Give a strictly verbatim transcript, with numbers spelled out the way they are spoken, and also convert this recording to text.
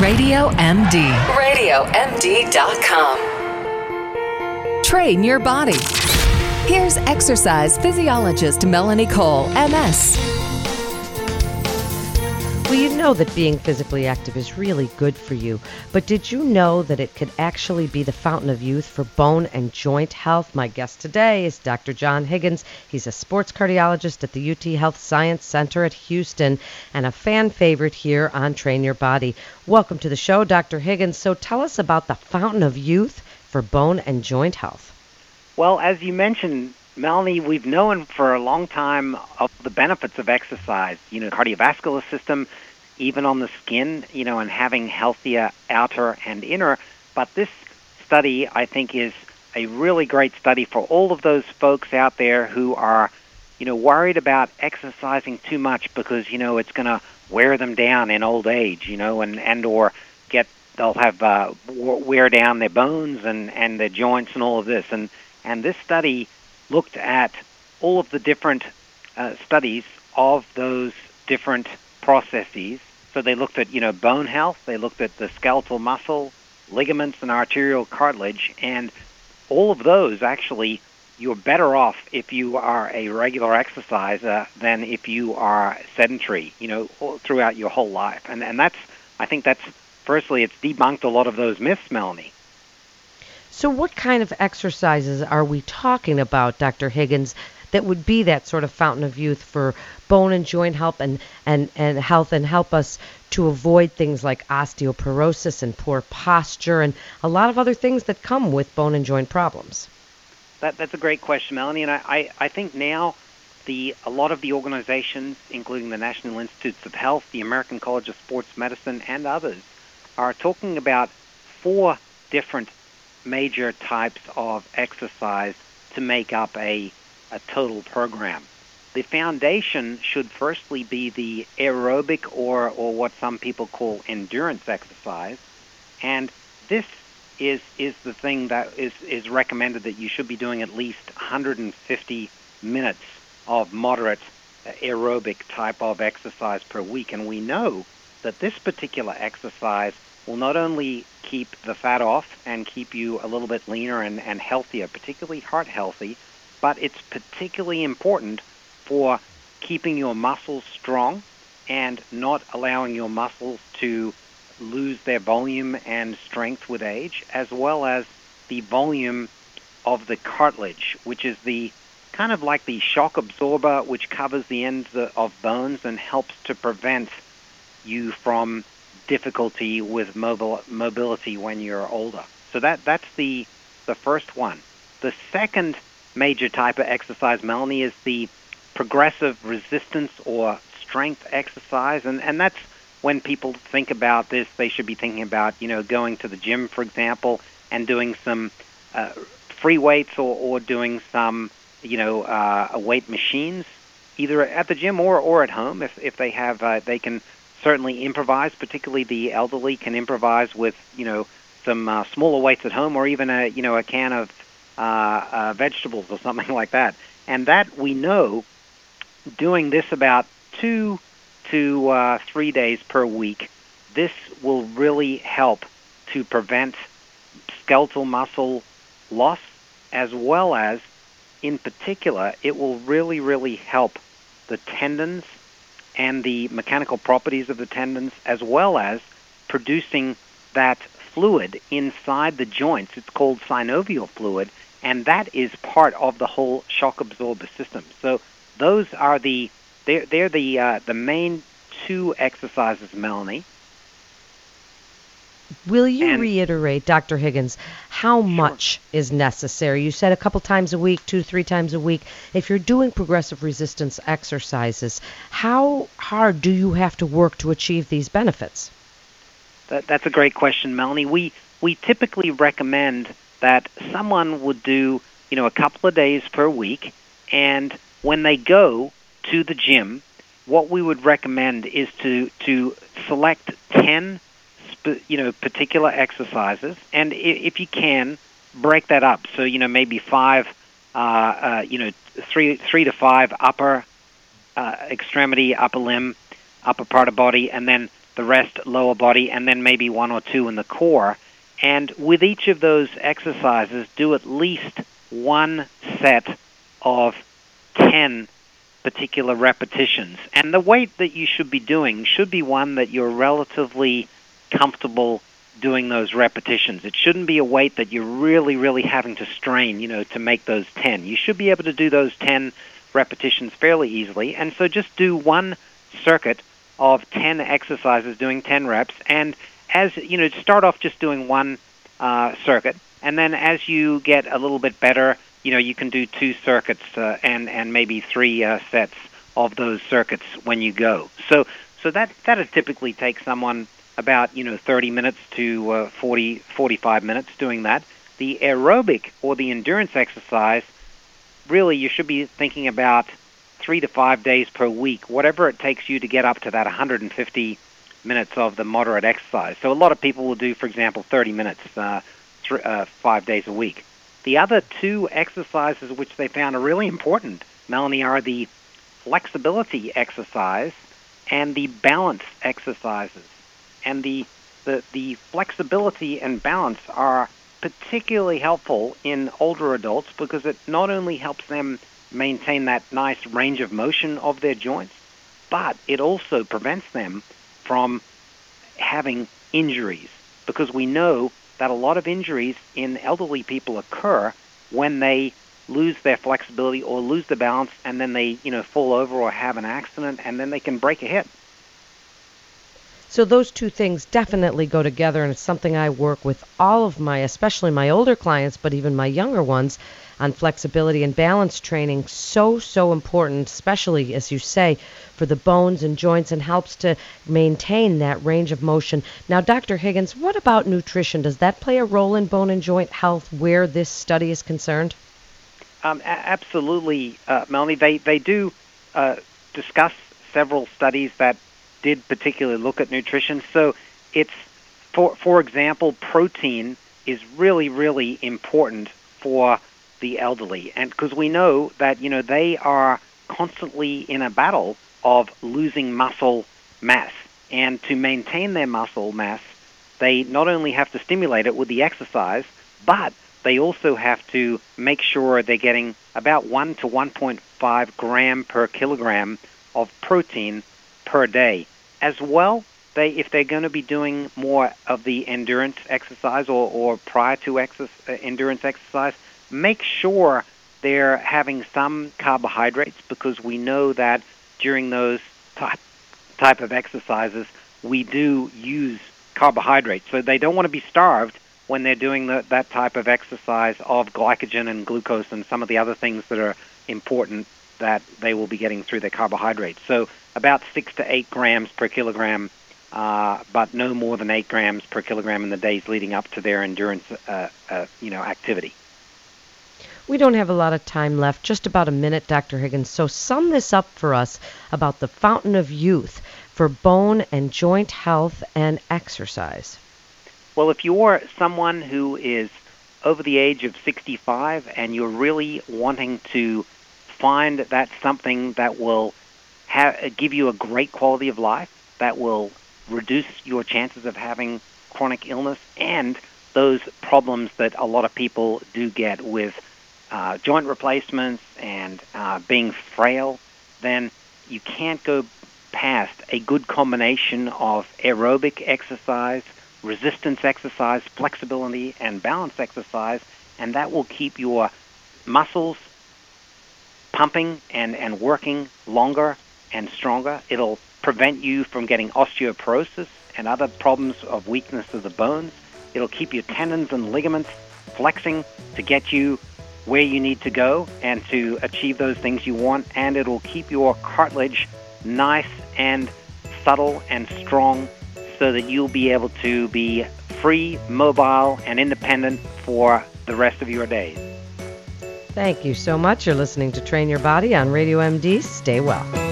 Radio M D. radio M D dot com. Train your body. Here's exercise physiologist Melanie Cole, M S. Well, you know that being physically active is really good for you, but did you know that it could actually be the fountain of youth for bone and joint health? My guest today is Doctor John Higgins. He's a sports cardiologist at the U T Health Science Center at Houston and a fan favorite here on Train Your Body. Welcome to the show, Doctor Higgins. So tell us about the fountain of youth for bone and joint health. Well, as you mentioned, Melanie, we've known for a long time of the benefits of exercise, you know, cardiovascular system, even on the skin, you know, and having healthier outer and inner. But this study, I think, is a really great study for all of those folks out there who are, you know, worried about exercising too much because, you know, it's going to wear them down in old age, you know, and, and or get, they'll have uh, wear down their bones and, and their joints and all of this. And, and this study looked at all of the different uh, studies of those different processes. So they looked at, you know, bone health, they looked at the skeletal muscle, ligaments, and arterial cartilage, and all of those actually, you're better off if you are a regular exerciser than if you are sedentary, you know, throughout your whole life. And and that's, I think that's, firstly, it's debunked a lot of those myths, Melanie. So what kind of exercises are we talking about, Doctor Higgins, that would be that sort of fountain of youth for bone and joint health and, and, and health and help us to avoid things like osteoporosis and poor posture and a lot of other things that come with bone and joint problems? That, that's a great question, Melanie, and I, I, I think now the a lot of the organizations, including the National Institutes of Health, the American College of Sports Medicine, and others, are talking about four different major types of exercise to make up a, a total program. The foundation should firstly be the aerobic or, or what some people call endurance exercise. And this is is the thing that is, is recommended that you should be doing at least one hundred fifty minutes of moderate aerobic type of exercise per week. And we know that this particular exercise will not only keep the fat off and keep you a little bit leaner and, and healthier, particularly heart healthy, but it's particularly important for keeping your muscles strong and not allowing your muscles to lose their volume and strength with age, as well as the volume of the cartilage, which is the kind of like the shock absorber which covers the ends of bones and helps to prevent you from difficulty with mobile, mobility when you're older. So that that's the the first one. The second major type of exercise, Melanie, is the progressive resistance or strength exercise, and, and that's when people think about this, they should be thinking about, you know, going to the gym, for example, and doing some uh, free weights or, or doing some, you know, uh, weight machines, either at the gym or, or at home. If, if they have, uh, they can certainly improvise, particularly the elderly can improvise with, you know, some uh, smaller weights at home or even a, you know, a can of uh, uh, vegetables or something like that. And that we know doing this about two to uh, three days per week, this will really help to prevent skeletal muscle loss, as well as, in particular, it will really, really help the tendons and the mechanical properties of the tendons, as well as producing that fluid inside the joints. It's called synovial fluid, and that is part of the whole shock absorber system. So those are the they're, they're the uh, the main two exercises, Melanie. Will you and, reiterate, Doctor Higgins, how sure. much is necessary? You said a couple times a week, two, three times a week. If you're doing progressive resistance exercises, how hard do you have to work to achieve these benefits? That, that's a great question, Melanie. We we typically recommend that someone would do, you know, a couple of days per week, and when they go to the gym, what we would recommend is to to select ten you know, particular exercises, and if you can, break that up. So, you know, maybe five, uh, uh, you know, three, three to five upper uh, extremity, upper limb, upper part of body, and then the rest lower body, and then maybe one or two in the core. And with each of those exercises, do at least one set of ten particular repetitions. And the weight that you should be doing should be one that you're relatively comfortable doing those repetitions. It shouldn't be a weight that you're really, really having to strain, you know, to make those ten. You should be able to do those ten repetitions fairly easily. And so just do one circuit of ten exercises, doing ten reps. And as, you know, start off just doing one uh, circuit. And then as you get a little bit better, you know, you can do two circuits uh, and and maybe three uh, sets of those circuits when you go. So so that that'll typically take someone about, you know, thirty minutes to uh, forty, forty-five minutes doing that. The aerobic or the endurance exercise, really you should be thinking about three to five days per week, whatever it takes you to get up to that one hundred fifty minutes of the moderate exercise. So a lot of people will do, for example, thirty minutes, uh, th- uh, five days a week. The other two exercises which they found are really important, Melanie, are the flexibility exercise and the balance exercises. And the, the, the flexibility and balance are particularly helpful in older adults because it not only helps them maintain that nice range of motion of their joints, but it also prevents them from having injuries, because we know that a lot of injuries in elderly people occur when they lose their flexibility or lose the balance, and then they, you know, fall over or have an accident, and then they can break a hip. So those two things definitely go together, and it's something I work with all of my, especially my older clients, but even my younger ones, on flexibility and balance training. So, so important, especially, as you say, for the bones and joints, and helps to maintain that range of motion. Now, Doctor Higgins, what about nutrition? Does that play a role in bone and joint health where this study is concerned? Um, a- absolutely, uh, Melanie. They, they do uh, discuss several studies that did particularly look at nutrition. So it's, for for example, protein is really, really important for the elderly, and because we know that, you know, they are constantly in a battle of losing muscle mass, and to maintain their muscle mass, they not only have to stimulate it with the exercise, but they also have to make sure they're getting about one to one point five gram per kilogram of protein per day. As well, they if they're going to be doing more of the endurance exercise or, or prior to exercise, uh, endurance exercise, make sure they're having some carbohydrates, because we know that during those type, type of exercises, we do use carbohydrates. So they don't want to be starved when they're doing the, that type of exercise of glycogen and glucose and some of the other things that are important that they will be getting through their carbohydrates. So about six to eight grams per kilogram, uh, but no more than eight grams per kilogram in the days leading up to their endurance, uh, uh, you know, activity. We don't have a lot of time left, just about a minute, Doctor Higgins. So sum this up for us about the fountain of youth for bone and joint health and exercise. Well, if you're someone who is over the age of sixty-five and you're really wanting to find that something that will ha- give you a great quality of life, that will reduce your chances of having chronic illness and those problems that a lot of people do get with uh, joint replacements and uh, being frail, then you can't go past a good combination of aerobic exercise, resistance exercise, flexibility, and balance exercise, and that will keep your muscles pumping and, and working longer and stronger. It'll prevent you from getting osteoporosis and other problems of weakness of the bones. It'll keep your tendons and ligaments flexing to get you where you need to go and to achieve those things you want, and it'll keep your cartilage nice and subtle and strong so that you'll be able to be free, mobile, and independent for the rest of your days. Thank you so much. You're listening to Train Your Body on Radio M D. Stay well.